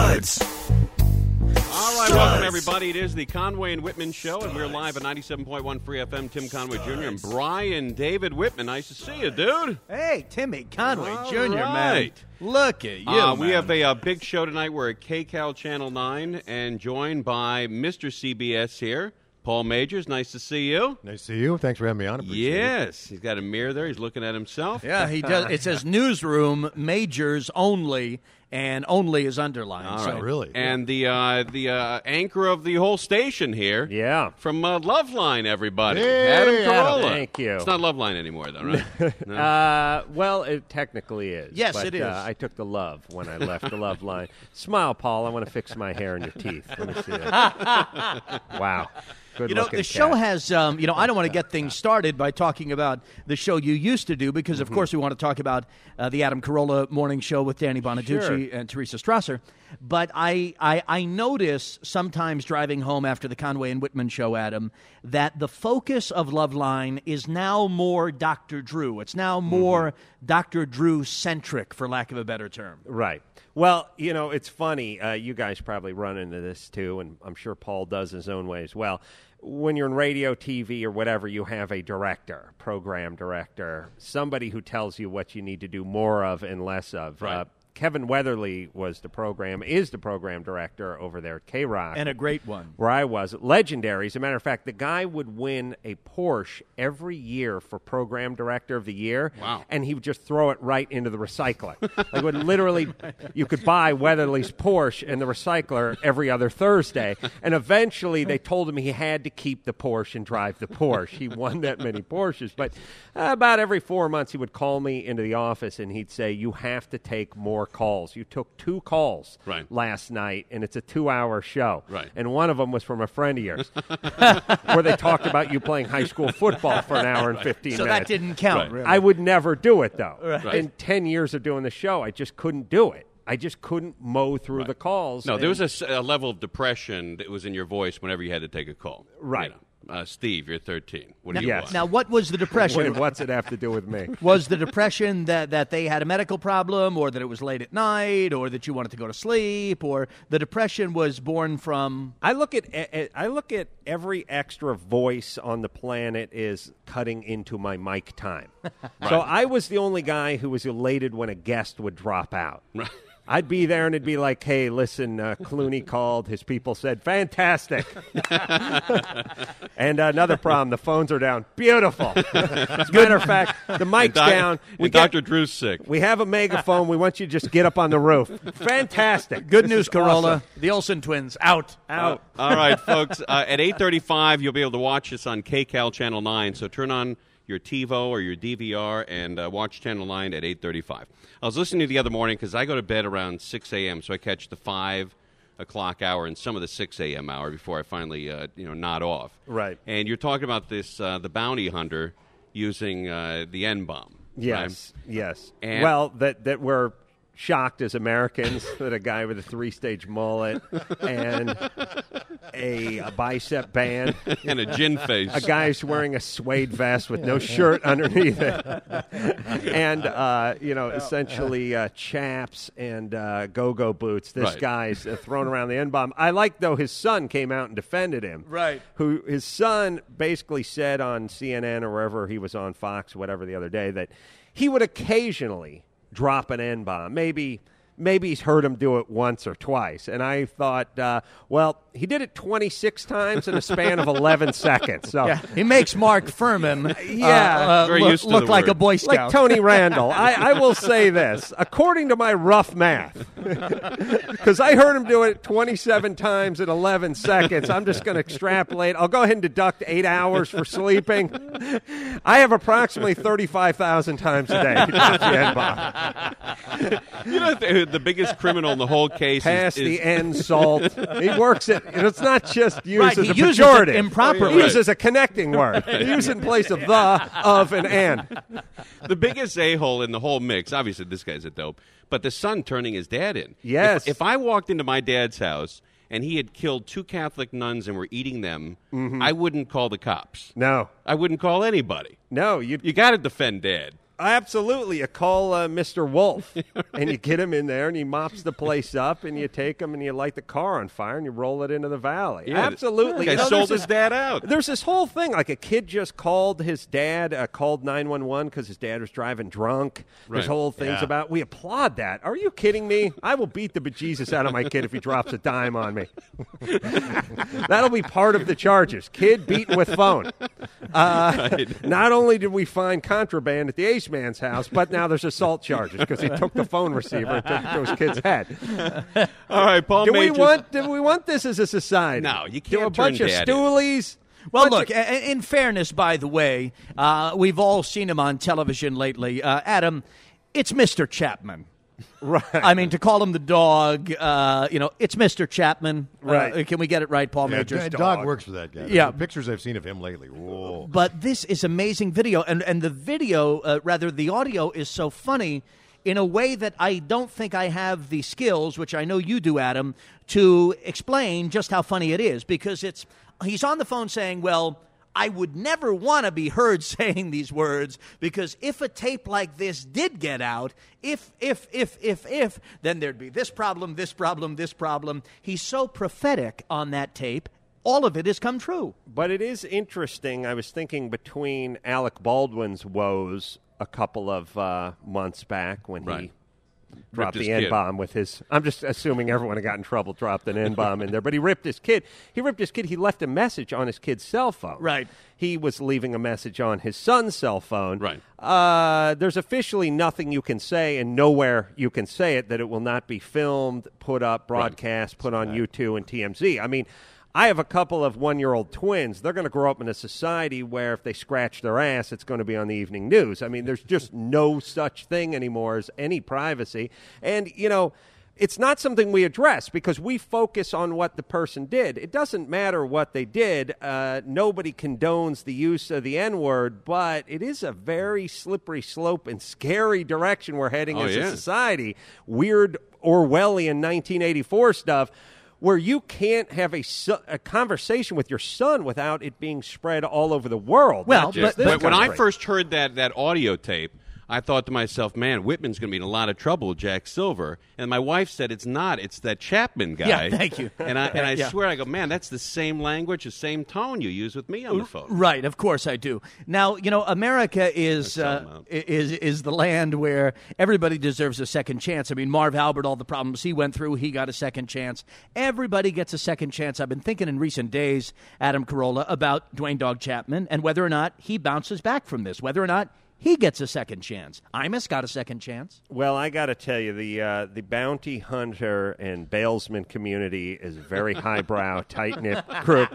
Studs. All right, welcome everybody. It is the Conway and Whitman Show, and we're live at 97.1 Free FM. Tim Conway Jr. and Brian David Whitman. Nice to see you, dude. Hey, Timmy Conway All Jr., man. right. Look at you, man. We have a big show tonight. We're at KCAL Channel 9 and joined by Mr. CBS here, Paul Majors. Nice to see you. Nice to see you. Thanks for having me on. Appreciate Yes. He's got a mirror there. He's looking at himself. Yeah, he does. It says newsroom, Majors only, and only is underlined. All so. right. Really? And the anchor of the whole station here. Yeah. From Loveline, everybody. Hey, Adam Adam. Carolla. Thank you. It's not Loveline anymore, though, right? No? Well, it technically is. Yes, but, it is. I took the love when I left the love line. Smile, Paul. I want to fix my hair and your teeth. Let me see that. Wow. Good The show has, I don't want to get things started by talking about the show you used to do because, of course, we want to talk about the Adam Carolla Morning Show with Danny Bonaducci and Teresa Strasser. But I notice sometimes driving home after the Conway and Whitman Show, Adam, that the focus of Loveline is now more Dr. Drew. It's now more Dr. Drew-centric, for lack of a better term. Right. Well, it's funny. You guys probably run into this, too, and I'm sure Paul does his own way as well. When you're in radio, TV, or whatever, you have a director, program director, somebody who tells you what you need to do more of and less of. Right. Kevin Weatherly is the program director over there at K-Rock. And a great one. Where I was. Legendary. As a matter of fact, the guy would win a Porsche every year for Program Director of the Year. Wow. And he would just throw it right into the recycler. Like, would literally, you could buy Weatherly's Porsche in the recycler every other Thursday. And eventually they told him he had to keep the Porsche and drive the Porsche. He won that many Porsches. But about every 4 months he would call me into the office and he'd say, you have to take more calls. You took 2 calls last night, and it's a 2-hour show. Right. And one of them was from a friend of yours, where they talked about you playing high school football for an hour and 15 So minutes. that didn't count, Right. really. I would never do it, though. Right. In 10 years of doing the show, I just couldn't do it. I just couldn't mow through the calls. No, and- there was a level of depression that was in your voice whenever you had to take a call. Right. Steve, you're 13. What do you Yes. want? Now, what was the depression? What's it have to do with me? Was the depression that they had a medical problem, or that it was late at night, or that you wanted to go to sleep, or the depression was born from? I look at every extra voice on the planet is cutting into my mic time. So I was the only guy who was elated when a guest would drop out. Right. I'd be there and it'd be like, hey, listen, Clooney called. His people said, fantastic. And another problem, the phones are down. Beautiful. As a matter of fact, the mic's down. Dr. Drew's sick. We have a megaphone. We want you to just get up on the roof. Fantastic. Good This news, is Carolla. awesome. The Olsen twins out. Out. All right, folks. At 8:35, you'll be able to watch us on KCAL Channel 9. So turn on your TiVo or your DVR and watch Channel 9 at 8:35. I was listening to you the other morning because I go to bed around 6 a.m., so I catch the 5 o'clock hour and some of the 6 a.m. hour before I finally nod off. Right. And you're talking about this, the bounty hunter using the N-bomb. Yes, right? yes. And- Well, that we're shocked as Americans that a guy with a 3-stage mullet and a bicep band, And a gin face. a guy's wearing a suede vest with no shirt underneath it, and essentially chaps and go-go boots. This Right. guy's throwing around the N-bomb. I like, though, his son came out and defended him. Right. Who his son basically said on CNN or wherever he was on Fox, whatever, the other day, that he would occasionally drop an N-bomb. Maybe he's heard him do it once or twice. And I thought, he did it 26 times in a span of 11 seconds. So, Yeah, he makes Mark Furman Very used to look the like word. a Boy Scout. like Tony Randall, I will say this. According to my rough math, because I heard him do it 27 times in 11 seconds, I'm just going to extrapolate. I'll go ahead and deduct 8 hours for sleeping. I have approximately 35,000 times a day he drops the N-bomb. You know, the biggest criminal in the whole case Pass is the N salt. He works it. It's not just used Right, as he a uses it pejorative. improperly. He uses a connecting word. He uses it in place of the, of, and and. the biggest a-hole in the whole mix. Obviously, this guy's a dope, but the son turning his dad in. Yes. If I walked into my dad's house and he had killed 2 Catholic nuns and were eating them, I wouldn't call the cops. No. I wouldn't call anybody. No, You got to defend Dad. Absolutely. You call Mr. Wolf, and you get him in there, and he mops the place up, and you take him, and you light the car on fire, and you roll it into the valley. Yeah, Absolutely. The guy sold his dad out. There's this whole thing, like a kid just called his dad, called 911 because his dad was driving drunk. There's whole things about, we applaud that. Are you kidding me? I will beat the bejesus out of my kid if he drops a dime on me. That'll be part of the charges. Kid beaten with phone. Not only did we find contraband at the Ace Man's house, but now there's assault charges because he took the phone receiver and took it to his kid's head. All right, Paul Majors. Do we want this as a society? No, you can't Do a bunch of turn Dad stoolies. Well, look, in fairness, by the way, we've all seen him on television lately. Adam, it's Mr. Chapman. Right. I mean, to call him the dog, it's Mr. Chapman. Right. Can we get it right, Paul Majors? Dog works for that guy. Yeah. The pictures I've seen of him lately. Whoa. But this is amazing video, and the video, the audio is so funny in a way that I don't think I have the skills, which I know you do, Adam, to explain just how funny it is. Because he's on the phone saying, well, I would never want to be heard saying these words because if a tape like this did get out, if, then there'd be this problem, this problem, this problem. He's so prophetic on that tape. All of it has come true. But it is interesting. I was thinking between Alec Baldwin's woes a couple of months back when he dropped the N-bomb with his... I'm just assuming everyone who got in trouble dropped an N-bomb in there. But he ripped his kid. He left a message on his kid's cell phone. Right. He was leaving a message on his son's cell phone. Right. There's officially nothing you can say and nowhere you can say it that it will not be filmed, put up, broadcast, put on YouTube and TMZ. I mean... I have a couple of one-year-old twins. They're going to grow up in a society where if they scratch their ass, it's going to be on the evening news. I mean, there's just no such thing anymore as any privacy. And, it's not something we address because we focus on what the person did. It doesn't matter what they did. Nobody condones the use of the N-word, but it is a very slippery slope and scary direction we're heading as a society. Weird Orwellian 1984 stuff. Where you can't have a conversation with your son without it being spread all over the world. Well, but when I first heard that audio tape, I thought to myself, man, Whitman's going to be in a lot of trouble with Jack Silver. And my wife said it's not. It's that Chapman guy. Yeah, thank you. And I swear, I go, man, that's the same language, the same tone you use with me on the phone. Right, of course I do. Now, America is the land where everybody deserves a second chance. I mean, Marv Albert, all the problems he went through, he got a second chance. Everybody gets a second chance. I've been thinking in recent days, Adam Carolla, about Dwayne Dog Chapman and whether or not he bounces back from this, whether or not he gets a second chance. Imus got a second chance. Well, I got to tell you, the bounty hunter and bailsman community is a very highbrow, tight-knit group.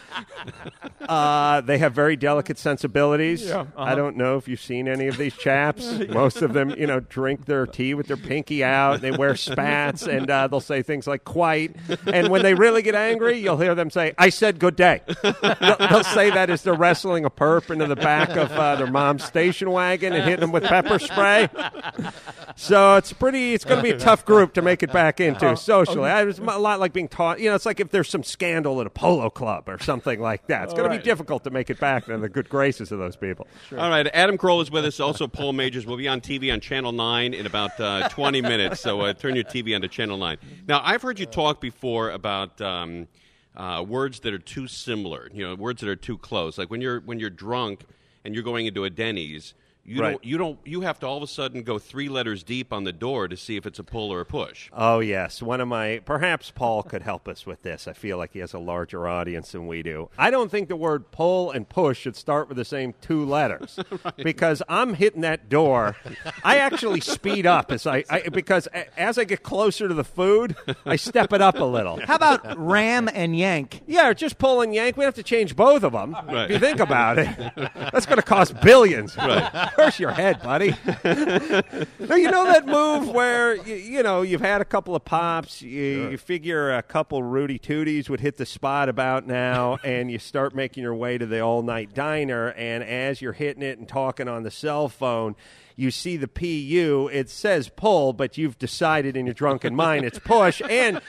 They have very delicate sensibilities. Yeah, I don't know if you've seen any of these chaps. Most of them, drink their tea with their pinky out. They wear spats, and they'll say things like "quite." And when they really get angry, you'll hear them say, "I said good day." They'll say that as they're wrestling a perp into the back of their mom's station wagon and hitting them with pepper spray. So it's going to be a tough group to make it back into socially. It's a lot like being taught, it's like if there's some scandal at a polo club or something like that. It's going to be difficult to make it back in the good graces of those people. Sure. All right, Adam Carolla is with us. Also, Paul Majors will be on TV on Channel 9 in about 20 minutes. So turn your TV onto Channel 9. Now, I've heard you talk before about words that are too similar, words that are too close. Like when you're drunk and you're going into a Denny's, you have to all of a sudden go 3 letters deep on the door to see if it's a pull or a push. Oh, yes. Perhaps Paul could help us with this. I feel like he has a larger audience than we do. I don't think the word pull and push should start with the same 2 letters. Because I'm hitting that door. I actually speed up because as I get closer to the food, I step it up a little. How about ram and yank? Yeah, just pull and yank. We have to change both of them. Right. If you think about it. That's going to cost billions. Right. Where's your head, buddy? No, you know that move where, you've had a couple of pops, you figure a couple Rudy Tooties would hit the spot about now, and you start making your way to the all-night diner, and as you're hitting it and talking on the cell phone, you see the PU, it says pull, but you've decided in your drunken mind it's push, and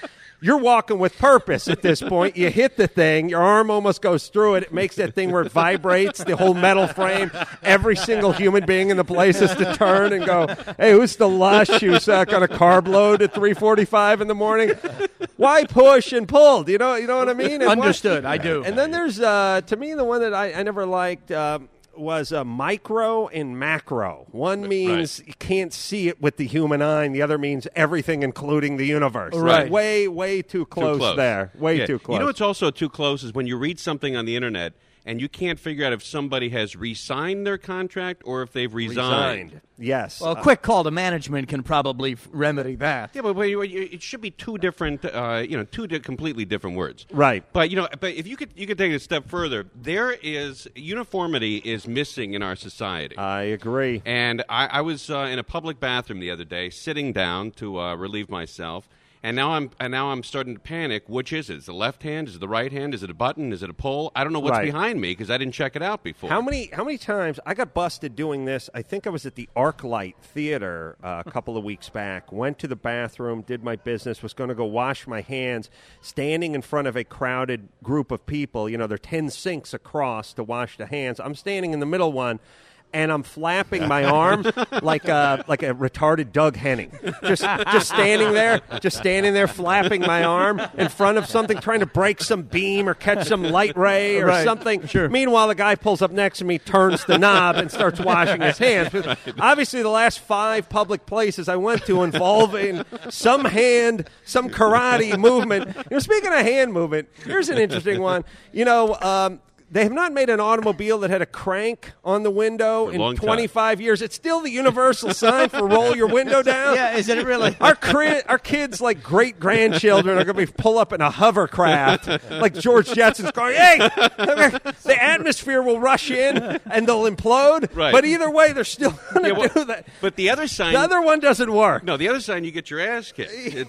you're walking with purpose at this point. You hit the thing, your arm almost goes through it. It makes that thing where it vibrates, the whole metal frame. Every single human being in the place has to turn and go, hey, who's the lush who's got a carb load at 3:45 in the morning? Why push and pull? You know what I mean? And Understood. I do. And then there's, to me, the one that I never liked was micro and macro. One means you can't see it with the human eye, and the other means everything, including the universe. Right. Way too close there. Way too close. You know what's also too close is when you read something on the internet and you can't figure out if somebody has re-signed their contract or if they've resigned. Yes. Well, a quick call to management can probably remedy that. Yeah, but it should be two different, completely different words. Right. But if you could take it a step further, uniformity is missing in our society. I agree. And I was in a public bathroom the other day, sitting down to relieve myself. And now I'm starting to panic. Which is it? Is it the left hand? Is it the right hand? Is it a button? Is it a pull? I don't know what's behind me because I didn't check it out before. How many times I got busted doing this? I think I was at the ArcLight Theater a couple of weeks back. Went to the bathroom, did my business, was going to go wash my hands, standing in front of a crowded group of people. You know, there are 10 sinks across to wash the hands. I'm standing in the middle one. And I'm flapping my arm like a retarded Doug Henning, just standing there, flapping my arm in front of something, trying to break some beam or catch some light ray or something. Sure. Meanwhile, the guy pulls up next to me, turns the knob, and starts washing his hands. Obviously, the last 5 public places I went to involving some karate movement. Speaking of hand movement, here's an interesting one. They have not made an automobile that had a crank on the window in 25 years. It's still the universal sign for roll your window down. Yeah, is it really? Our kids, like great-grandchildren, are going to pull up in a hovercraft like George Jetson's going, hey, the atmosphere will rush in and they'll implode. Right. But either way, they're still going to do that. But the other sign... The other one doesn't work. No, the other sign, you get your ass kicked.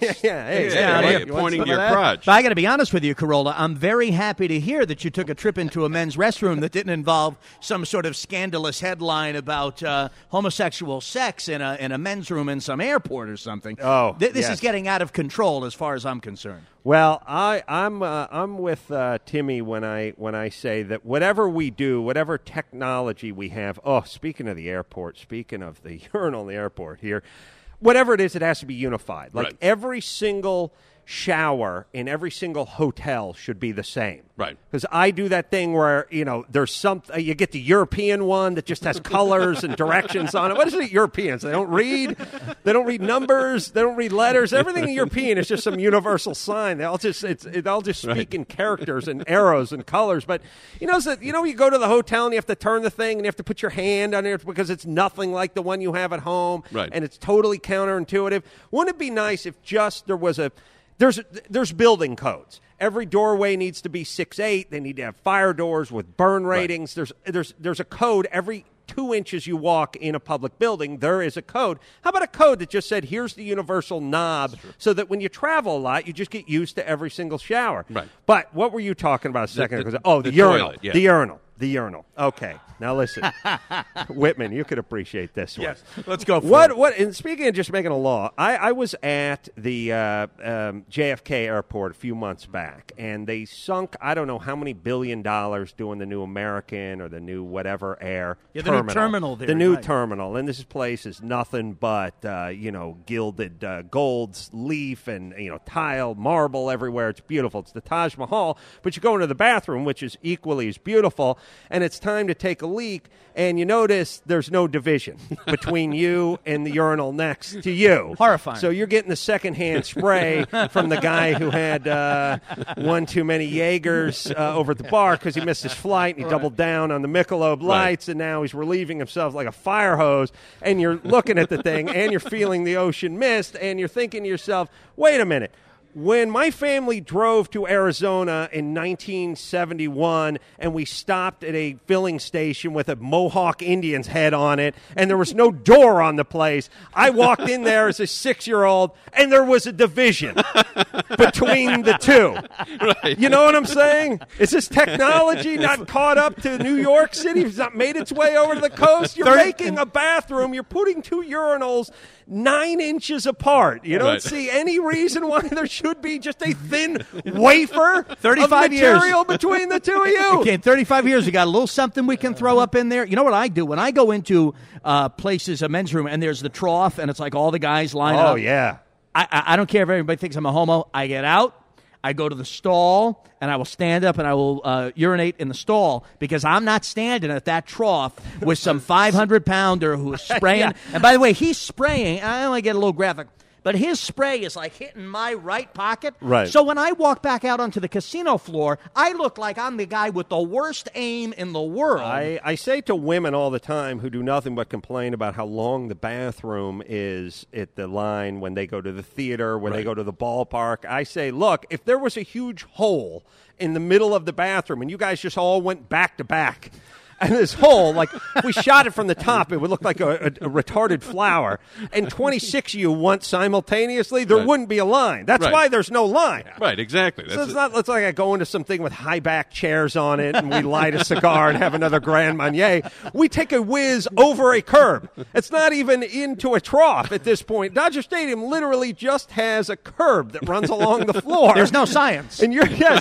Pointing to your crotch. But I got to be honest with you, Carolla. I'm very happy to hear that you took a trip into a men's restroom that didn't involve some sort of scandalous headline about homosexual sex in a men's room in some airport or something. Oh, this is getting out of control as far as I'm concerned. Well, I'm with Timmy when I say that whatever we do, whatever technology we have. Oh, speaking of the airport, speaking of the urinal in the airport here, whatever it is, it has to be unified. Like every single shower in every single hotel should be the same. Right. Because I do that thing where, there's something, you get the European one that just has colors and directions on it. What is it, Europeans? They don't read numbers, they don't read letters. Everything European is just some universal sign. They all just speak in characters and arrows and colors. But you go to the hotel and you have to turn the thing and you have to put your hand on it because it's nothing like the one you have at home. Right. And it's totally counterintuitive. Wouldn't it be nice if just there was There's building codes. Every doorway needs to be 6'8". They need to have fire doors with burn ratings. Right. There's a code every 2 inches you walk in a public building. There is a code. How about a code that just said, here's the universal knob, so that when you travel a lot, you just get used to every single shower. Right. But what were you talking about a second ago? The urinal. Toilet, yeah. The urinal. Okay. Now listen, Whitman, you could appreciate this one. Yes. Let's go for it. What? And speaking of just making a law, I was at the JFK airport a few months back, and they sunk I don't know how many $1 billion doing the new American or the new whatever air terminal. New terminal there. The new right. terminal, and this place is nothing but gilded golds, leaf, and tile, marble everywhere. It's beautiful. It's the Taj Mahal. But you go into the bathroom, which is equally as beautiful, and it's time to take a leak, and you notice there's no division between you and the urinal next to you. Horrifying. So you're getting the secondhand spray from the guy who had one too many Jaegers over at the bar because he missed his flight, and he doubled down on the Michelob Lights, and now he's relieving himself like a fire hose, and you're looking at the thing, and you're feeling the ocean mist, and you're thinking to yourself, wait a minute. When my family drove to Arizona in 1971 and we stopped at a filling station with a Mohawk Indian's head on it and there was no door on the place, I walked in there as a 6-year-old and there was a division between the two. Right. You know what I'm saying? Is this technology not caught up to New York City? It's not made its way over to the coast? You're making a bathroom. You're putting 2 urinals 9 inches apart. You don't see any reason why there should should be just a thin wafer 35 of material between the two of you. Okay, in 35 years, we got a little something we can throw up in there. You know what I do? When I go into places, a men's room, and there's the trough, and it's like all the guys lined up. Oh, yeah. I don't care if everybody thinks I'm a homo. I get out. I go to the stall, and I will stand up, and I will urinate in the stall because I'm not standing at that trough with some 500-pounder who is spraying. Yeah. And by the way, he's spraying. I only get a little graphic. But his spray is like hitting my right pocket. Right. So when I walk back out onto the casino floor, I look like I'm the guy with the worst aim in the world. I say to women all the time who do nothing but complain about how long the bathroom is at the line when they go to the theater, when they go to the ballpark. I say, look, if there was a huge hole in the middle of the bathroom and you guys just all went back to back, and this hole, like, if we shot it from the top, it would look like a retarded flower. And 26 of you want simultaneously, there wouldn't be a line. That's why there's no line. Right, exactly. So it's like I go into something with high-back chairs on it, and we light a cigar and have another Grand Marnier. We take a whiz over a curb. It's not even into a trough at this point. Dodger Stadium literally just has a curb that runs along the floor. There's no science. And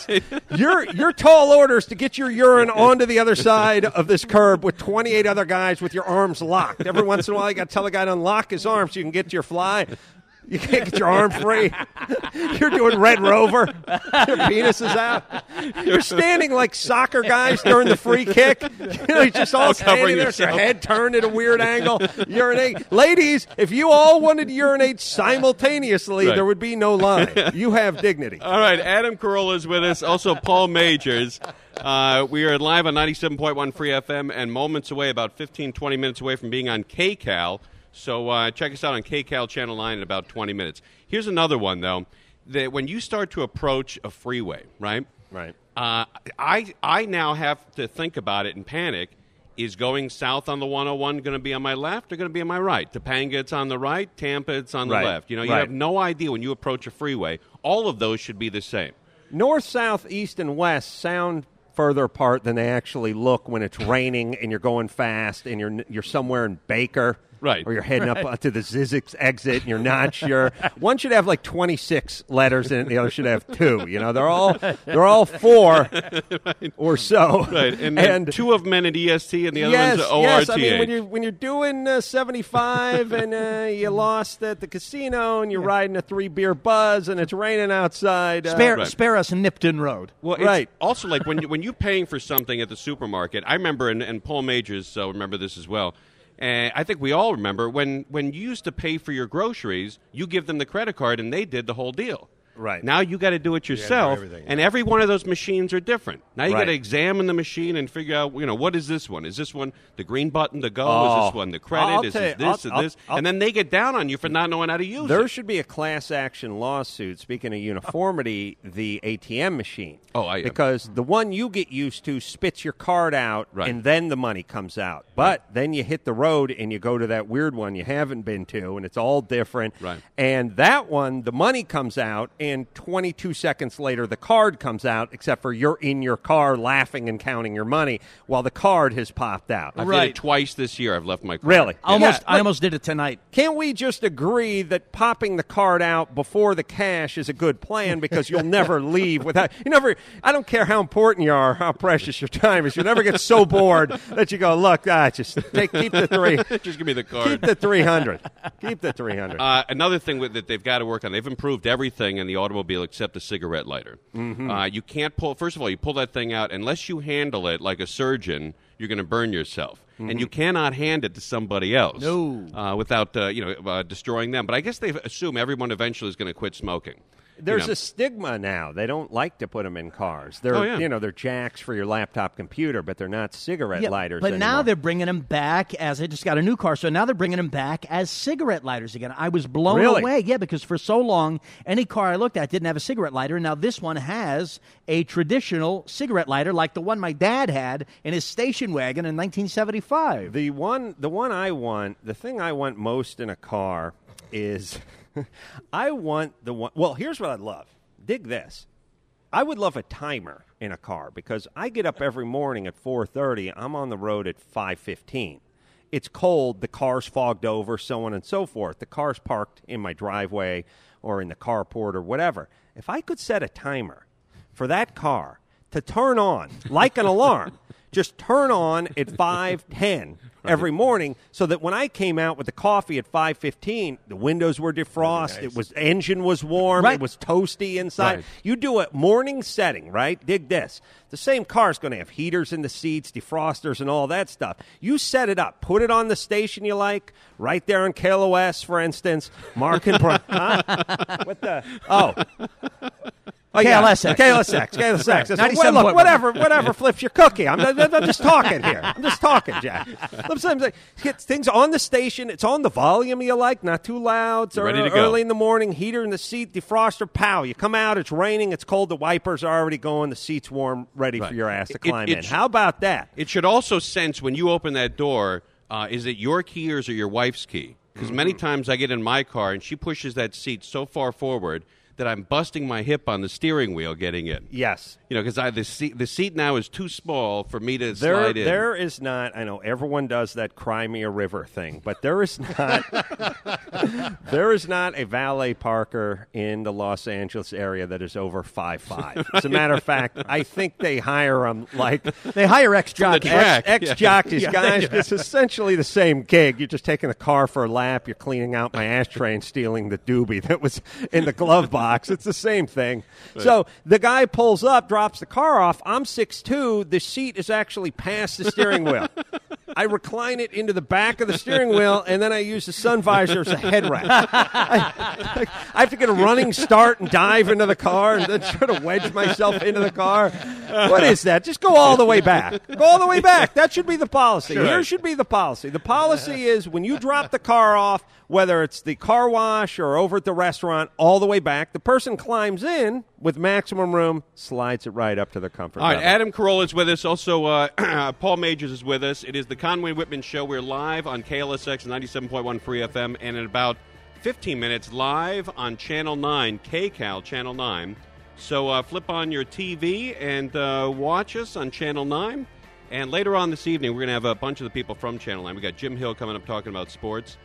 your tall orders to get your urine onto the other side of this curb with 28 other guys with your arms locked. Every once in a while, you got to tell the guy to unlock his arm so you can get to your fly. You can't get your arm free. You're doing Red Rover. Your penis is out. You're standing like soccer guys during the free kick. You're just all standing there with your head turned at a weird angle. Urinate. Ladies, if you all wanted to urinate simultaneously, there would be no line. You have dignity. All right, Adam Carolla is with us. Also, Paul Majors. We are live on 97.1 Free FM and moments away, about 15, 20 minutes away from being on KCAL. So check us out on KCAL Channel 9 in about 20 minutes. Here's another one, though. That when you start to approach a freeway, right? Right. I now have to think about it and panic. Is going south on the 101 going to be on my left or going to be on my right? Topanga, it's on the right. Tampa, it's on the left. You know, you have no idea when you approach a freeway. All of those should be the same. North, south, east, and west sound further apart than they actually look when it's raining and you're going fast and you're somewhere in Baker. Right. Or you're heading up to the Zizix exit and you're not sure. One should have like 26 letters in it, the other should have 2. You know, they're all 4 or so. Right. And 2 of them end in EST and the other one's ORTH. Yes, I mean, when you're doing 75 and you lost at the casino and you're riding a 3-beer buzz and it's raining outside. Spare us Nipton Road. Well, it's also like when you're paying for something at the supermarket, I remember, and Paul Majors remember this as well, and I think we all remember, when you used to pay for your groceries, you give them the credit card and they did the whole deal. Right. Now you got to do it yourself, and every one of those machines are different. Now you got to examine the machine and figure out, what is this one? Is this one the green button to go? Is this one the credit? Is this? And then they get down on you for not knowing how to use it. There should be a class action lawsuit, speaking of uniformity, the ATM machine. Because the one you get used to spits your card out, and then the money comes out. But then you hit the road and you go to that weird one you haven't been to, and it's all different. Right. And that one, the money comes out, and 22 seconds later, the card comes out, except for you're in your car laughing and counting your money while the card has popped out. I've did it twice this year. I've left my card. Really? I almost did it tonight. Can't we just agree that popping the card out before the cash is a good plan because you'll never leave without I don't care how important you are, how precious your time is. You'll never get so bored that you go, look, just keep the 3. Just give me the card. Keep the 300. Keep the 300. Another thing that they've got to work on, they've improved everything in the automobile except the cigarette lighter. You can't pull, first of all, you pull that thing out, unless you handle it like a surgeon, you're going to burn yourself. And you cannot hand it to somebody else without destroying them. But I guess they assume everyone eventually is going to quit smoking. There's a stigma now. They don't like to put them in cars. They're they're jacks for your laptop computer, but they're not cigarette lighters But anymore. now they're bringing them back as I just got a new car, so now they're bringing them back as cigarette lighters again. I was blown away, because for so long any car I looked at didn't have a cigarette lighter, and now this one has a traditional cigarette lighter like the one my dad had in his station wagon in 1975. The thing I want most in a car is I want the one. Well, here's what I'd love. Dig this. I would love a timer in a car because I get up every morning at 4:30. I'm on the road at 5:15. It's cold. The car's fogged over, so on and so forth. The car's parked in my driveway or in the carport or whatever. If I could set a timer for that car to turn on like an alarm, just turn on at 5:10 every morning, so that when I came out with the coffee at 5:15, the windows were defrost, engine was warm, it was toasty inside. Right. You do a morning setting, right? Dig this. The same car is going to have heaters in the seats, defrosters, and all that stuff. You set it up. Put it on the station you like, right there on KLOS, for instance. Mark and Brian. Huh? What the? Oh, KLSX. KLSX. Well, look, whatever flips your cookie. I'm just talking here. I'm just talking, Jack. Sometimes get things on the station. It's on the volume you like, not too loud. So ready to go. Early in the morning, heater in the seat, defroster, pow. You come out, it's raining, it's cold, the wipers are already going, the seat's warm, ready for your ass to climb in. How about that? It should also sense when you open that door, is it your key or is it your wife's key? Because many times I get in my car and she pushes that seat so far forward that I'm busting my hip on the steering wheel getting in. Yes. You know, because the seat now is too small for me to slide in. There is not, I know everyone does that Crimea River thing, but there is not a valet parker in the Los Angeles area that is over 5'5". As a matter of fact, I think they hire them like... They hire ex-jockeys. Ex-jockeys, guys. It's essentially the same gig. You're just taking the car for a lap, you're cleaning out my ashtray and stealing the doobie that was in the glove box. It's the same thing. Right. So the guy pulls up, drops the car off. I'm 6'2". The seat is actually past the steering wheel. I recline it into the back of the steering wheel, and then I use the sun visor as a headrest. I have to get a running start and dive into the car and then try to wedge myself into the car. What is that? Just go all the way back. Go all the way back. That should be the policy. Sure. Here should be the policy. The policy is when you drop the car off, whether it's the car wash or over at the restaurant, all the way back, the person climbs in with maximum room, slides it right up to their comfort All right, level. Adam Carolla is with us. Also, Paul Majors is with us. It is the Conway Whitman Show. We're live on KLSX 97.1 Free FM, and in about 15 minutes, live on Channel 9, KCAL Channel 9. So flip on your TV and watch us on Channel 9. And later on this evening, we're going to have a bunch of the people from Channel 9. We got Jim Hill coming up talking about sports.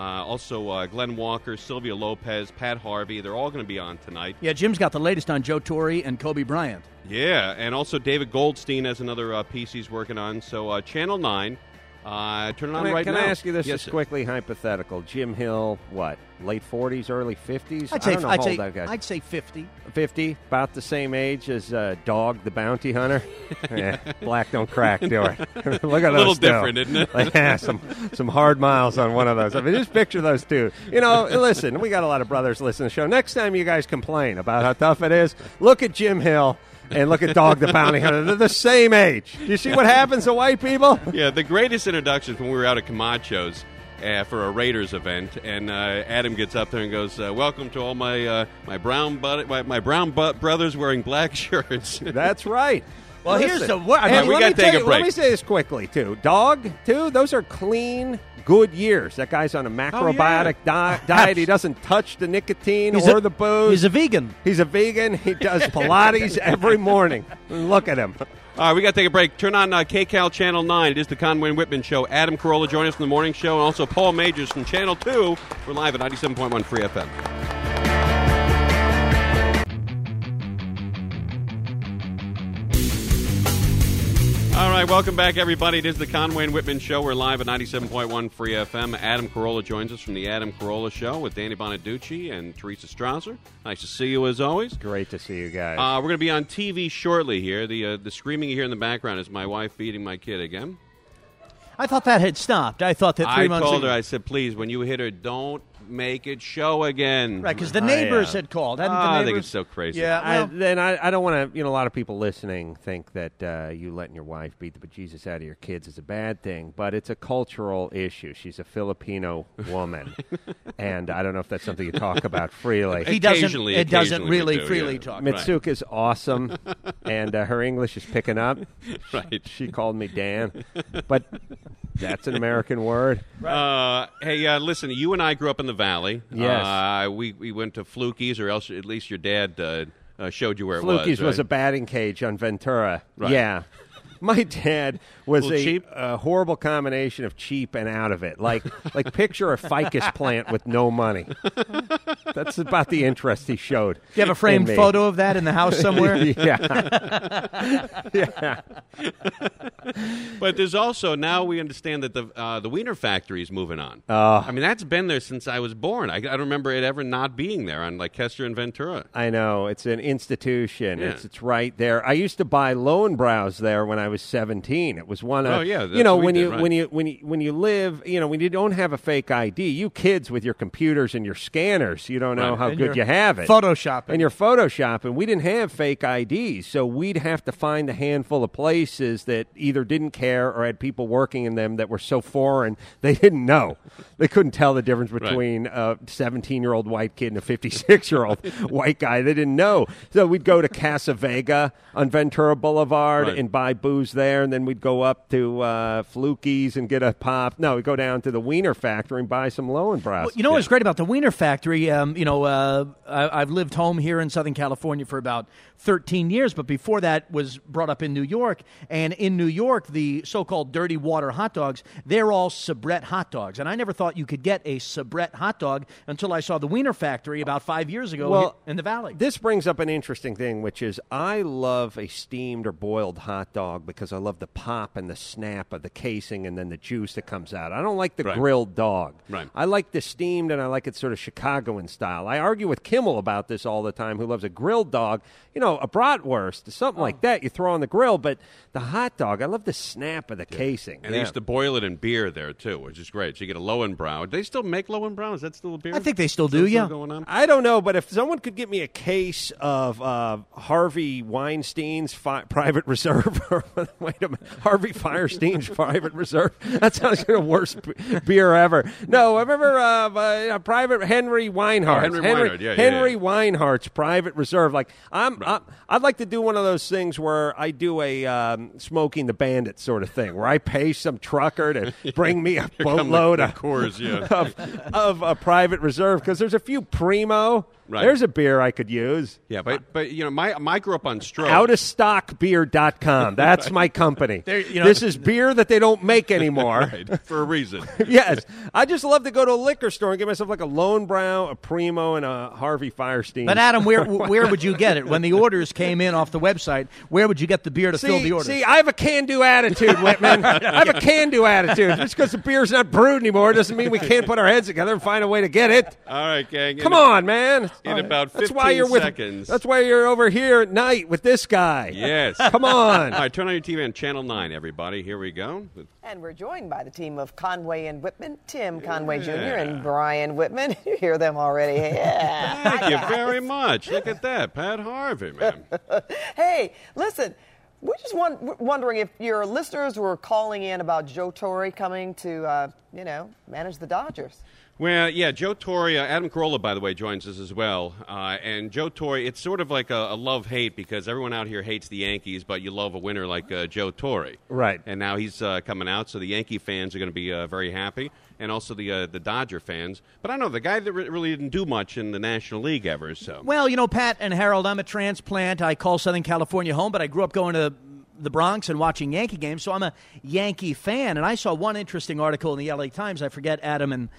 Also, Glenn Walker, Sylvia Lopez, Pat Harvey. They're all going to be on tonight. Yeah, Jim's got the latest on Joe Torre and Kobe Bryant. Yeah, and also David Goldstein has another piece he's working on. So Channel 9, turn it on right now. Can I ask you this Yes, just quickly, hypothetical? Jim Hill, what, late 40s, early 50s? I'd I don't know how old say that guy is. I'd say 50. 50, about the same age as Dog the Bounty Hunter. Yeah, black don't crack, do it. Look at those A little two. different, isn't it? Like, yeah, some hard miles on one of those. I mean, just picture those two. You know, listen, we got a lot of brothers listening to the show. Next time you guys complain about how tough it is, look at Jim Hill and look at Dog the Bounty Hunter. They're the same age. Do you see what happens to white people? Yeah, the greatest introductions when we were out at Camacho's for a Raiders event, and Adam gets up there and goes, "Welcome to all my brown brothers wearing black shirts." That's right. Well, Listen, here's the word. and we let gotta me take tell a you- break. Let me say this quickly, too. Dog, too, those are clean, good years. That guy's on a macrobiotic diet. He doesn't touch the nicotine or the booze. He's a vegan. He's a vegan. He does Pilates every morning. Look at him. All right, we got to take a break. Turn on KCAL Channel 9. It is the Conway and Whitman Show. Adam Carolla join us from the morning show, and also Paul Majors from Channel 2. We're live at 97.1 Free FM. All right, welcome back, everybody. It is the Conway and Whitman Show. We're live at 97.1 Free FM. Adam Carolla joins us from the Adam Carolla Show with Danny Bonaducci and Teresa Strasser. Nice to see you, as always. Great to see you guys. We're going to be on TV shortly here. The screaming you hear in the background is my wife feeding my kid again. I thought that had stopped. I thought that 3 months I told ago. her, I said, please, when you hit her, don't make it show again. Right, because the neighbors had called. Hadn't the I neighbors? think it's so crazy. Yeah, well, I don't want to, a lot of people listening think that you letting your wife beat the bejesus out of your kids is a bad thing, but it's a cultural issue. She's a Filipino woman, and I don't know if that's something you talk about freely. he doesn't. Occasionally- It doesn't occasionally really we do, freely yeah. talk. Mitsuka's awesome, and her English is picking up. Right. She called me Dan, but that's an American word. Hey, listen, you and I grew up in the Valley. Yes. We went to Fluky's, or else at least your dad showed you where Fluky's it was. was a batting cage on Ventura. Right. Yeah. My dad was cheap? a horrible combination of cheap and out of it. Like picture a ficus plant with no money. That's about the interest he showed. Do you have a framed photo of that in the house somewhere? Yeah. But there's also, now we understand that the Wiener Factory is moving on. I mean, that's been there since I was born. I don't remember it ever not being there on like Kester and Ventura. I know. It's an institution. Yeah. It's right there. I used to buy Lowenbrows there when I was 17. It was one of, Oh, yeah, that's you know, what we when did, you right. when you live, you know, when you don't have a fake ID, you kids with your computers and your scanners, you don't know Right. how And good your you have it. Photoshopping. And you're photoshopping. We didn't have fake IDs, so we'd have to find a handful of places that either didn't care or had people working in them that were so foreign they didn't know. They couldn't tell the difference between a 17-year-old white kid and a 56-year-old white guy. They didn't know. So we'd go to Casa Vega on Ventura Boulevard Right. and buy booze there, and then we'd go up to Fluky's and get a pop. No, we'd go down to the Wiener Factory and buy some Lowenbrows. Well, you know what's great about the Wiener Factory? I've lived home here in Southern California for about 13 years, but before that was brought up in New York. And in New York, the so-called dirty water hot dogs, they're all Sabrett hot dogs. And I never thought you could get a Sabrett hot dog until I saw the Wiener Factory about 5 years ago here in the Valley. This brings up an interesting thing, which is I love a steamed or boiled hot dog because I love the pop and the snap of the casing and then the juice that comes out. I don't like the Right. grilled dog. Right. I like the steamed, and I like it sort of Chicagoan style. I argue with Kimmel about this all the time, who loves a grilled dog. You know, a bratwurst, something like that you throw on the grill, but the hot dog, I love the snap of the casing. And they used to boil it in beer there, too, which is great. So you get a Lowenbrow. Do they still make Lowenbrow? Is that still a beer? I think they still do, Still yeah. going on? I don't know, but if someone could get me a case of Harvey Weinstein's Private Reserve, or wait a minute, Harvey Firestein's Private Reserve, that sounds like the worst beer ever. No, I remember Private Henry Weinhardt. Henry Weinhardt, yeah. Henry Weinhardt's Private Reserve. Like I'd like to do one of those things where I do a Smoking the Bandit sort of thing, where I pay some trucker to bring me a boatload of Coors, yeah. of a Private Reserve, because there's a few Primo. Right. There's a beer I could use. Yeah, but you know, I grew up on Stroh. Outofstockbeer.com. That's my company. This is beer that they don't make anymore. Right, for a reason. Yes. I just love to go to a liquor store and get myself like a Lowenbrow, a Primo, and a Harvey Firestein. But Adam, where would you get it? When the orders came in off the website, where would you get the beer to fill the orders? See, I have a can-do attitude, Whitman. I have a can-do attitude. Just because the beer's not brewed anymore doesn't mean we can't put our heads together and find a way to get it. All right, gang. Come on, man. In about 15 seconds. That's why you're over here at night with this guy. Yes. Come on. All right, turn on your TV on Channel 9, everybody. Here we go. And we're joined by the team of Conway and Whitman, Tim Conway Jr. and Brian Whitman. You hear them already. Yeah. Thank you very much. Look at that. Pat Harvey, man. Hey, listen, we're just wondering if your listeners were calling in about Joe Torre coming to, manage the Dodgers. Well, yeah, Joe Torre, Adam Carolla, by the way, joins us as well. And Joe Torre, it's sort of like a love-hate because everyone out here hates the Yankees, but you love a winner like Joe Torre. Right. And now he's coming out, so the Yankee fans are going to be very happy, and also the Dodger fans. But I don't know, the guy that really didn't do much in the National League ever, so. Well, Pat and Harold, I'm a transplant. I call Southern California home, but I grew up going to the Bronx and watching Yankee games, so I'm a Yankee fan. And I saw one interesting article in the L.A. Times. I forget Adam and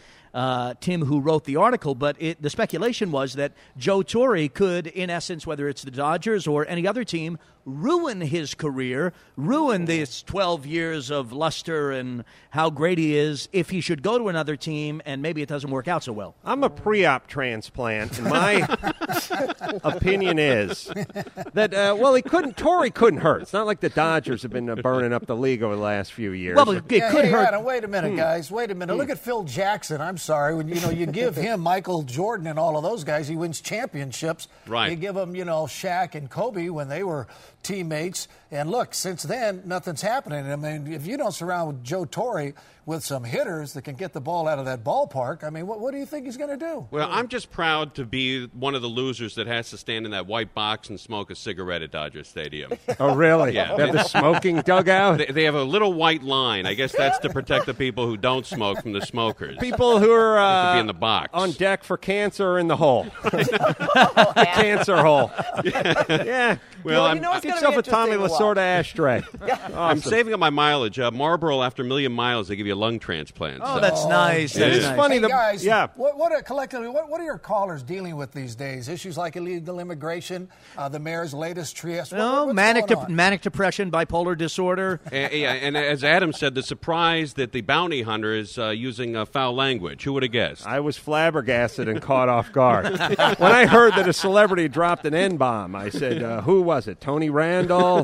Tim who wrote the article, but the speculation was that Joe Torre could, in essence, whether it's the Dodgers or any other team, ruin his career, ruin this 12 years of luster and how great he is if he should go to another team and maybe it doesn't work out so well. I'm a pre-op transplant, and my opinion is that, Torre couldn't hurt. It's not like the Dodgers have been burning up the league over the last few years. Well, but it could hurt. Adam, wait a minute, guys. Wait a minute. Look at Phil Jackson. I'm sorry. When you give him Michael Jordan and all of those guys, he wins championships. Right. You give him, Shaq and Kobe when they were teammates. And look, since then, nothing's happening. I mean, if you don't surround Joe Torre with some hitters that can get the ball out of that ballpark, I mean, what do you think he's going to do? Well, I'm just proud to be one of the losers that has to stand in that white box and smoke a cigarette at Dodger Stadium. Oh, really? Yeah. They have the smoking dugout? They have a little white line. I guess that's to protect the people who don't smoke from the smokers. People who you're be in the box. on deck for cancer or in the hole. Cancer hole. Yeah. Well, you know what's Get going to yourself be a Tommy interesting to watch. Lasorda ashtray. I'm saving up my mileage. Marlboro, after a million miles, they give you a lung transplant. Oh, so. that's nice. That's It's nice. funny. Hey, guys, yeah. what are your callers dealing with these days? Issues like illegal immigration, the mayor's latest trieste. No, what's manic going on? manic depression, bipolar disorder. And as Adam said, the surprise that the bounty hunter is using foul language. Who would have guessed? I was flabbergasted and caught off guard. When I heard that a celebrity dropped an N-bomb, I said, who was it? Tony Randall?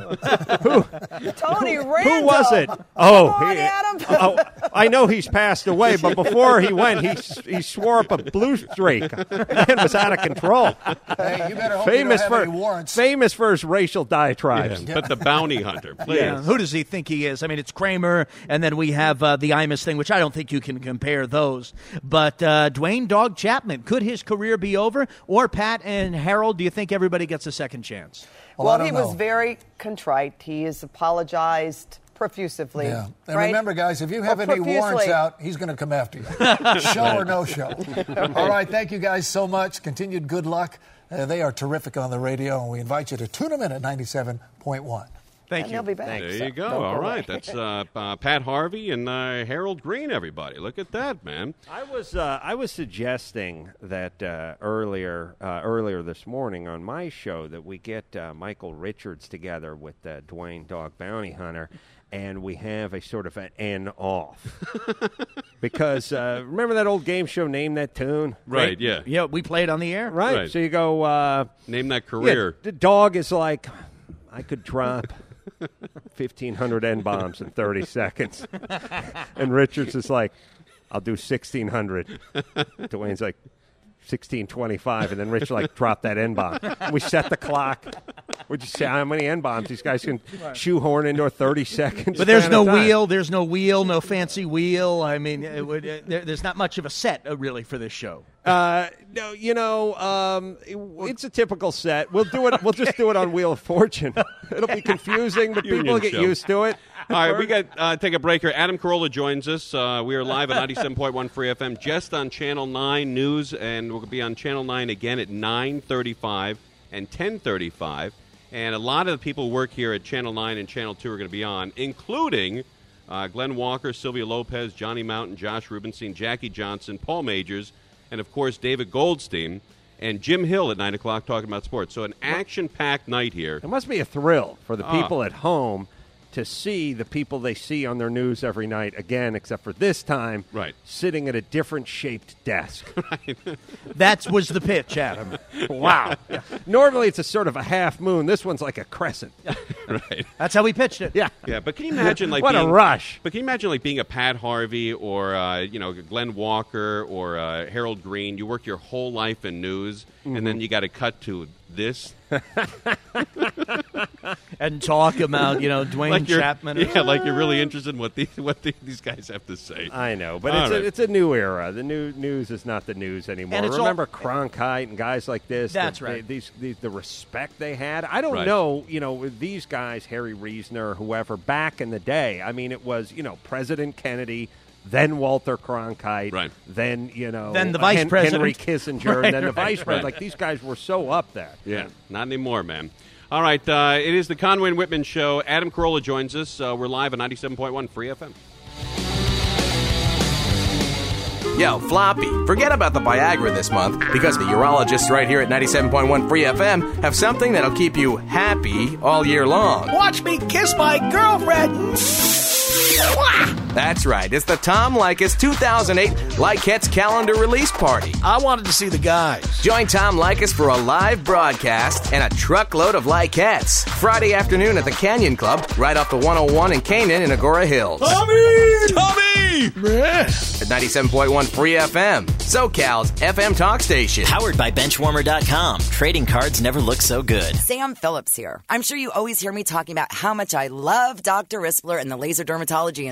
Tony Randall. Who was it? Oh, Come on, Adam. I know he's passed away, but before he went, he swore up a blue streak. Man was out of control. Hey, you better hope Famous you don't have for any warrants. famous for his racial diatribes. But the bounty hunter, please. Yeah. Who does he think he is? I mean, it's Kramer, and then we have the Imus thing, which I don't think you can compare those. But Dwayne Dog Chapman, could his career be over? Or Pat and Harold, do you think everybody gets a second chance? I Well, don't he was know. very contrite. He has apologized profusely. Yeah. And right? remember, guys, if you have Or any warrants profusely. out, he's going to come after you. Show or no show. All right. Thank you guys so much. Continued good luck. They are terrific on the radio, and we invite you to tune them in at 97.1. Thank And you. he'll be back. There so you go. don't All worry. right. That's Pat Harvey and Harold Green, everybody. Look at that, man. I was suggesting that earlier this morning on my show that we get Michael Richards together with Dwayne Dog Bounty Hunter, and we have a sort of an N off. Because remember that old game show, Name That Tune? Right, yeah. Yeah, we played on the air. Right. Right. So you go, Name that yeah, career. the dog is like, I could drop 1,500 N-bombs in 30 seconds. And Richards is like, I'll do 1,600. Dwayne's like, 1625, and then Rich like dropped that N-bomb. We set the clock. We just say how many N-bombs these guys can shoehorn into a 30 seconds. But there's span no of time. wheel. There's no wheel. No fancy wheel. I mean, there's not much of a set really for this show. No, it's a typical set. We'll do it. We'll just do it on Wheel of Fortune. It'll be confusing, but people will get show. used to it. All right, we got take a break here. Adam Carolla joins us. We are live at 97.1 Free FM, just on Channel 9 News, and we'll be on Channel 9 again at 9:35 and 10:35. And a lot of the people who work here at Channel 9 and Channel 2 are going to be on, including Glenn Walker, Sylvia Lopez, Johnny Mountain, Josh Rubenstein, Jackie Johnson, Paul Majors, and, of course, David Goldstein, and Jim Hill at 9 o'clock talking about sports. So an action-packed night here. It must be a thrill for the people at home to see the people they see on their news every night again, except for this time, Right. sitting at a different shaped desk. That was the pitch, Adam. Wow. Normally it's a sort of a half moon. This one's like a crescent. Right. That's how we pitched it. Yeah. Yeah, but can you imagine like What a being, rush. But can you imagine like being a Pat Harvey or Glenn Walker or Harold Green? You work your whole life in news, and then you got to cut to this. And talk about Dwayne Like you're, Chapman. yeah, like you're really interested in what these guys have to say. I know, but All right. it's a new era. The new news is not the news anymore. And it's Remember Cronkite and guys like this? That's right. The respect they had. I don't Right. know, with these guys, Harry Reasoner, whoever, back in the day. I mean, it was, President Kennedy, then Walter Cronkite, Right. then, Then the vice president. Henry Kissinger, Right, and then the right, vice right. president. Like, these guys were so up there. Yeah, not anymore, man. All right, it is the Conway and Whitman Show. Adam Carolla joins us. We're live at 97.1 Free FM. Yo, Floppy, forget about the Viagra this month because the urologists right here at 97.1 Free FM have something that'll keep you happy all year long. Watch me kiss my girlfriend. That's right. It's the Tom Leykis 2008 Likettes Calendar Release Party. I wanted to see the guys. Join Tom Leykis for a live broadcast and a truckload of Likettes. Friday afternoon at the Canyon Club, right off the 101 in Canaan in Agora Hills. Tommy! At 97.1 Free FM, SoCal's FM talk station. Powered by Benchwarmer.com. Trading cards never look so good. Sam Phillips here. I'm sure you always hear me talking about how much I love Dr. Rispler and the Laser Dermatology Institute.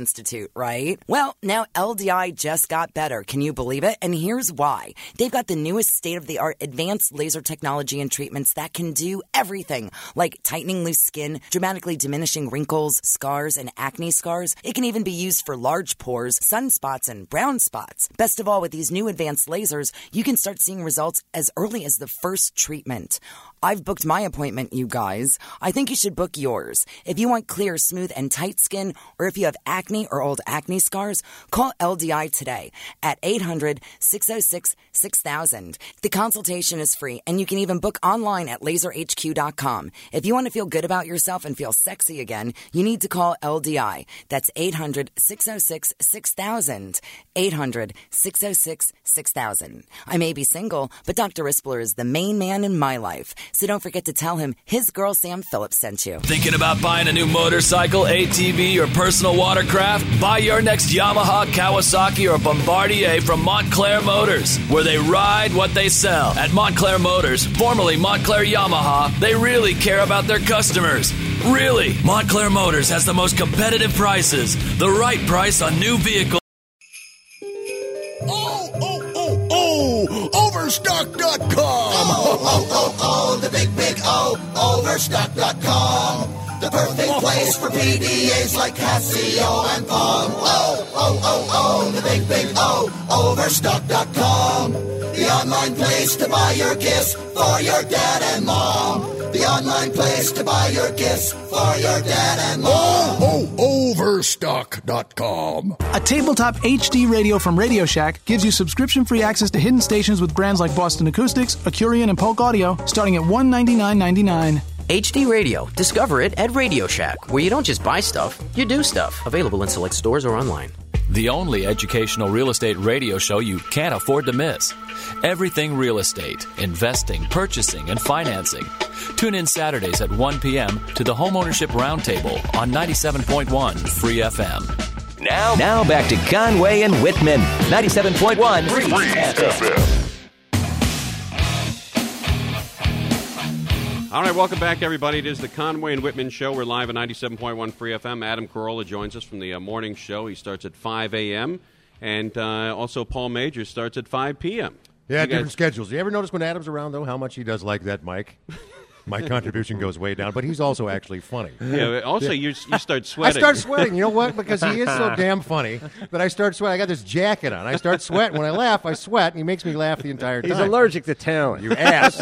suit, right? Well, now LDI just got better. Can you believe it? And here's why. They've got the newest state-of-the-art advanced laser technology and treatments that can do everything, like tightening loose skin, dramatically diminishing wrinkles, scars, and acne scars. It can even be used for large pores, sunspots, and brown spots. Best of all, with these new advanced lasers, you can start seeing results as early as the first treatment. I've booked my appointment, you guys. I think you should book yours. If you want clear, smooth, and tight skin, or if you have acne or old acne scars, call LDI today at 800-606-6000. The consultation is free, and you can even book online at laserhq.com. If you want to feel good about yourself and feel sexy again, you need to call LDI. That's 800-606-6000. 800-606-6000. I may be single, but Dr. Rispler is the main man in my life. So don't forget to tell him his girl Sam Phillips sent you. Thinking about buying a new motorcycle, ATV, or personal watercraft? Buy your next Yamaha, Kawasaki, or Bombardier from Montclair Motors, where they ride what they sell. At Montclair Motors, formerly Montclair Yamaha, they really care about their customers. Really, Montclair Motors has the most competitive prices, the right price on new vehicles. Overstock.com. Oh, the big Overstock.com. The perfect place for PDAs like Casio and Palm. The big Overstock.com. The online place to buy your gifts for your dad and mom. The online place to buy your gifts for your dad and mom. Overstock.com. A tabletop HD radio from Radio Shack gives you subscription-free access to hidden stations with brands like Boston Acoustics, Accurian, and Polk Audio, starting at $199.99. HD Radio. Discover it at Radio Shack, where you don't just buy stuff, you do stuff. Available in select stores or online. The only educational real estate radio show you can't afford to miss. Everything real estate, investing, purchasing, and financing. Tune in Saturdays at 1 p.m. to the Homeownership Roundtable on 97.1 Free FM. Now back to Conway and Whitman, 97.1 Free FM. All right, welcome back, everybody. It is the Conway and Whitman Show. We're live at 97.1 Free FM. Adam Carolla joins us from the morning show. He starts at 5 a.m., and also Paul Major starts at 5 p.m. Yeah, different schedules. You ever notice when Adam's around, though, how much he does like that mic? My contribution goes way down, but he's also actually funny. Yeah, also, you start sweating. I start sweating. You know what? Because he is so damn funny that I start sweating. I got this jacket on. I start sweating. When I laugh, I sweat, and he makes me laugh the entire time. He's allergic to talent. You ass.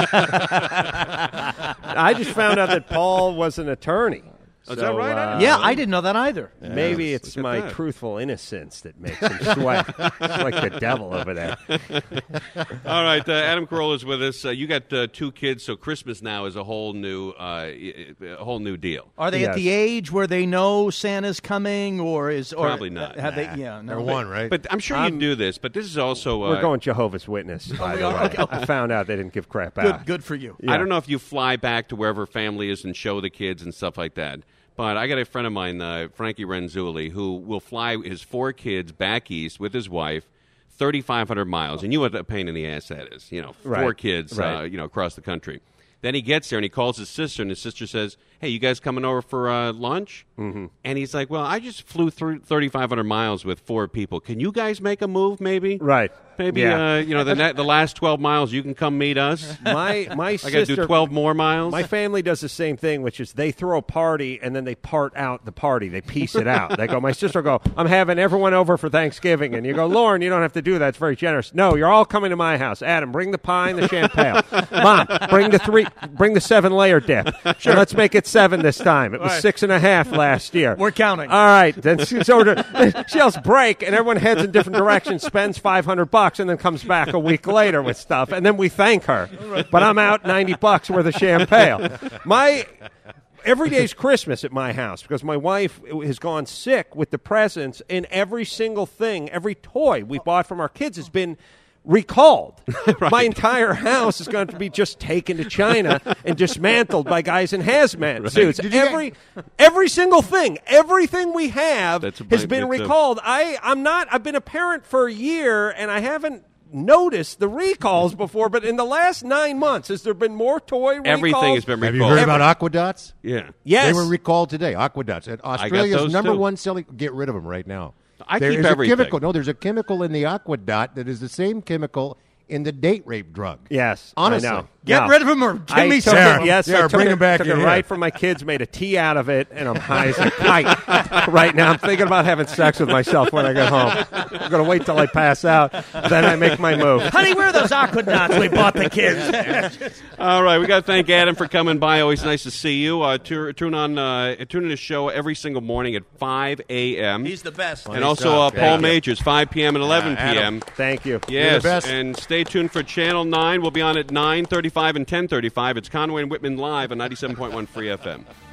I just found out that Paul was an attorney. Is that right? Yeah, I didn't know that either. Maybe it's my truthful innocence that makes him sweat. It's like the devil over there. All right, Adam Carolla is with us. You got 2 kids, so Christmas now is a whole new deal. Are they at the age where they know Santa's coming, or probably not? Have they? Yeah, no. They're one, right? But I'm sure you do this. But this is also we're going Jehovah's Witness. By the way, okay. I found out they didn't give crap out. Good for you. Yeah. I don't know if you fly back to wherever family is and show the kids and stuff like that. But I got a friend of mine, Frankie Renzulli, who will fly his 4 kids back east with his wife, 3,500 miles. And you know what a pain in the ass that is. 4 kids, across the country. Then he gets there and he calls his sister, and his sister says, "Hey, you guys coming over for lunch?" Mm-hmm. And he's like, "Well, I just flew through 3,500 miles with 4 people. Can you guys make a move, maybe?" Right. Maybe, the last 12 miles, you can come meet us. My sister, I got to do 12 more miles. My family does the same thing, which is they throw a party and then they part out the party. They piece it out. They go, my sister will go, "I'm having everyone over for Thanksgiving." And you go, "Lauren, you don't have to do that. It's very generous." "No, you're all coming to my house. Adam, bring the pie and the champagne. Mom, bring the 7-layer dip. Sure. And let's make it 7 this time. It was 6.5 last year. We're counting. All right." Then she yells break, and everyone heads in different directions, spends $500, and then comes back a week later with stuff, and then we thank her. But I'm out $90 worth of champagne. Every day's Christmas at my house because my wife has gone sick with the presents, and every single thing, every toy we bought from our kids has been recalled. Right. My entire house is going to be just taken to China and dismantled by guys in hazmat suits. Every single thing, everything we have has been recalled. I've been a parent for a year, and I haven't noticed the recalls before, but in the last 9 months, has there been more toy recalls? Everything has been recalled. Have you heard about Aquadots? Yeah. Yes. They were recalled today. Aquadots. Australia's those number too. one selling. Get rid of them right now. I There keep is everything. A chemical. No, there's a chemical in the Aquadot that is the same chemical in the date rape drug. Yes, Honestly. I know. Get rid of him or give me took some. it, yes, I bring took him back took in it here. right from my kids, made a tea out of it, and I'm high as a kite right now. I'm thinking about having sex with myself when I get home. I'm going to wait till I pass out, then I make my move. Honey, where are those Aquadauts we bought the kids? All right, we got to thank Adam for coming by. Always nice to see you. Tune in the show every single morning at 5 a.m. He's the best. And also Paul Majors, 5 p.m. and 11 Adam. p.m. Thank you. Yes, the best. and stay tuned for Channel 9. We'll be on at 9:35 and 10:35. It's Conway and Whitman live on 97.1 Free FM.